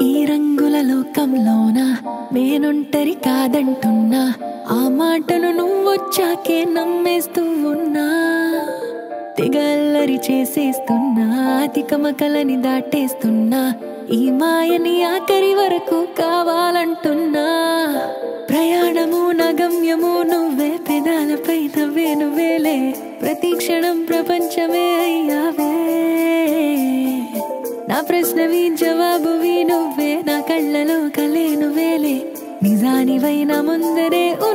ఈ రంగుల లోకంలోన నేనొంటరి కాదంటున్నా, ఆ మాటను నువ్వొచ్చాకే నమ్మేస్తూ ఉన్నా. తెగల్లరి చేసేస్తున్నా, తికమకలని దాటేస్తున్నా, ఈ మాయని ఆఖరి వరకు కావాలంటున్నా. ప్రయాణము నా గమ్యము నువ్వే, పెదాలపై నవ్వే నువ్వేలే, ప్రతి క్షణం ప్రపంచమే అయ్యావే. నా ప్రశ్నవి జవాబువి నువ్వే, నా కళ్ళలో కలే నువ్వేలే, నిజానివై నా ముందరే